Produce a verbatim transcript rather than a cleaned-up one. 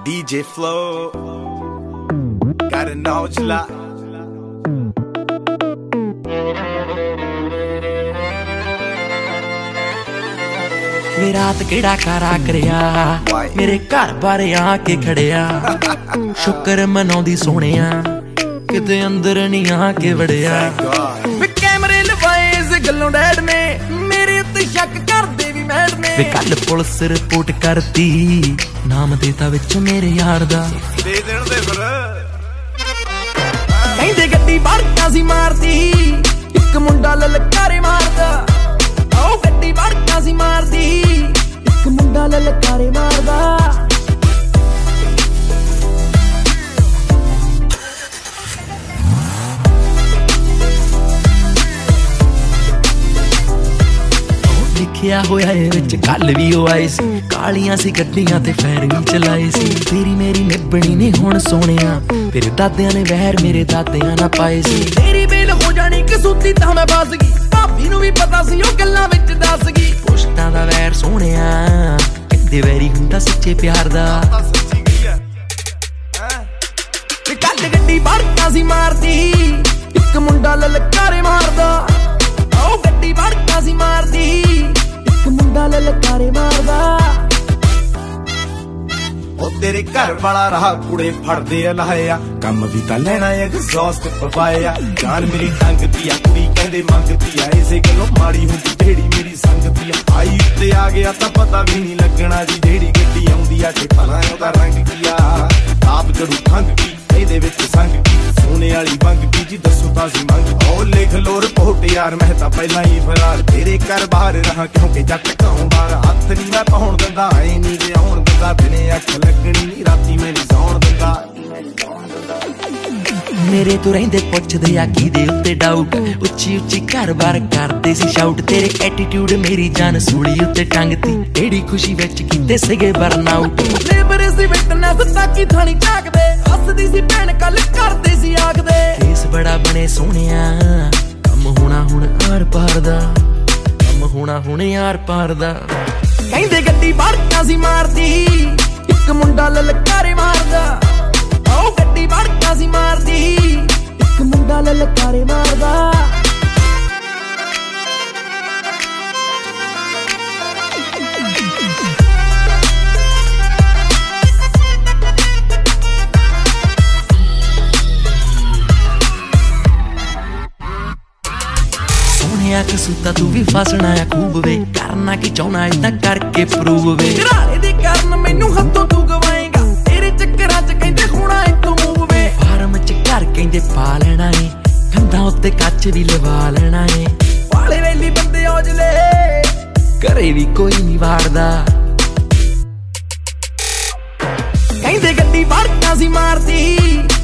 D J Flow, gotta know Jala. वे रात केड़ा कारा करिया मेरे घर बारे आके खड़िया शुक्र मनाउंदी सोहणिया किते अंदर नहीं आके वड़िया वे कैमरे लवाए इस गल्लों डैड ने मेरे उत्ते शक करदे वी मैड ने वे कल पुलिस रिपोर्ट करती नाम देता विच मेरे यार दा दे देण दे फिर कहंदे गड्डी भड़का सी मारदी इक मुंडा ललकारे मारदा ओ गड्डी भड़का सी मारदी इक मुंडा ललकारे मारदा लिखिया होया ए विच कल भी ओ आई सी कालियां सी गड्डियां ते फैर भी चलाई सी तेरी मेरी निभणी नहीं हुण सोहणिया तेरे दादियां ने वहर मेरे दादियां ना पाए सी तेरी बेल हो जानी कसूती तां मैं फस गई भाभी नूं भी पता सी ओ गल्लां विच दस गई पुश्तां दा वैर सोहणिया किते वैरी हुंदा सच्चे प्यार दा सच्ची गई है ते कल गड्डी भड़का सी मारदी इक मुंडा ललकारे मारदा ओ गड्डी भड़का सी मारदी इक मुंडा ललकारे मारदा ओ तेरे घर वाला रहा कुड़े फड़दे लाया कम भी तां लेना एग्जॉस्ट पवाया जान मेरी टंगदी आ कुड़ी कहंदे मंगदी आ इसे गल्लों माड़ी हुंदी ढेड़ी मेरी संगती आ आई उत्ते आ गया तां पता भी नहीं लगना जी ढेड़ी गड्डी आउंदी आ ते भला ओदा रंग की आ आप जड़ू खंग की ਇਹਦੇ ਵਿੱਚ ਸੰਗ ਕੀ ਸੋਨੇ ਵਾਲੀ ਵੰਗ ਕੀ ਜੀ ਦੱਸੋ ਤਾਂ ਸੀ ਮੰਗ ਉਹ ਲਿਖ ਲੋ ਰਿਪੋਰਟ ਯਾਰ ਮੈਂ ਤਾਂ ਪਹਿਲਾਂ ਹੀ ਫਰਾਰ ਤੇਰੇ ਘਰ ਬਾਹਰ ਰਹਾ ਕਿਉਂਕਿ ਜੱਟ ਘਾਉਂ ਬਾਹਰ ਹੱਥ ਨਹੀਂ ਮੈਂ ਪਾਉਣ ਦਿੰਦਾ ਐ ਨਹੀਂ ਜੇ ਆਉਣ ਦਿੰਦਾ ਦਿਨੇ ਅੱਖ ਲੱਗਣੀ ਨਹੀਂ ਰਾਤੀ ਮੈਂ ਨਹੀਂ ਸੌਣ ਦਿੰਦਾ ਮੇਰੇ ਤੋਂ ਰਹਿੰਦੇ ਪੁੱਛਦੇ ਆ ਕਿਹਦੇ ਉੱਤੇ ਡਾਊਟ ਉੱਚੀ ਉੱਚੀ ਘਰ-ਬਾਰ ਕਰਦੇ ਸੀ ਸ਼ਾਊਟ ਤੇਰੇ ਐਟੀਟਿਊਡ ਮੇਰੀ ਜਾਨ ਸੂਲੀ ਉੱਤੇ ਟੰਗਤੀ ਏੜੀ ਖੁਸ਼ੀ ਵਿੱਚ ਕੀਤੇ ਸੀਗੇ ਬਰਨਆਊਟ ਲੇਬਰ ਸੀ ਵਿਟਨੈਸ ਤਾਕੀ ਥਾਣੀ ਝਾਕਦੇ ਹੱਸਦੀ ਸੀ ਭੈਣ ਕੱਲ ਕਰਦੇ ਸੀ ਆਖਦੇ ਕੇਸ ਬੜਾ ਬਣੇ ਸੋਹਣਿਆ ਕੰਮ ਹੋਣਾ ਹੁਣ ਆਰ ਪਾਰ ਦਾ ਕੰਮ ਹੋਣਾ ਹੁਣ ਆਰ ਪਾਰ ਦਾ ਕਹਿੰਦੇ ਗੱਡੀ ਭੜਕਾ ਸੀ ਮਾਰਦੀ ਇੱਕ ਮੁੰਡਾ ਲਲਕਾਰੇ ਮਾਰਦਾ ओ गड्डी भड़का सी मारदी इक मुंडा ललकारे मारदा सोहणिया कसूता तू भी फसना है खूब वे करना की चाहना इतना करके प्रूव वे घराले दे कारण मैनू हत्थों तू गवाएगा तेरे चक्करां च कहंदे होना एक मूव वे फार्म च घर कहंदे पा लेना है कंधां उत्ते कच भी लवा लेना है वाले वेली बंदे औजले घरे भी कोई नहीं वाड़दा कहंदे गड्डी भड़का सी मारदी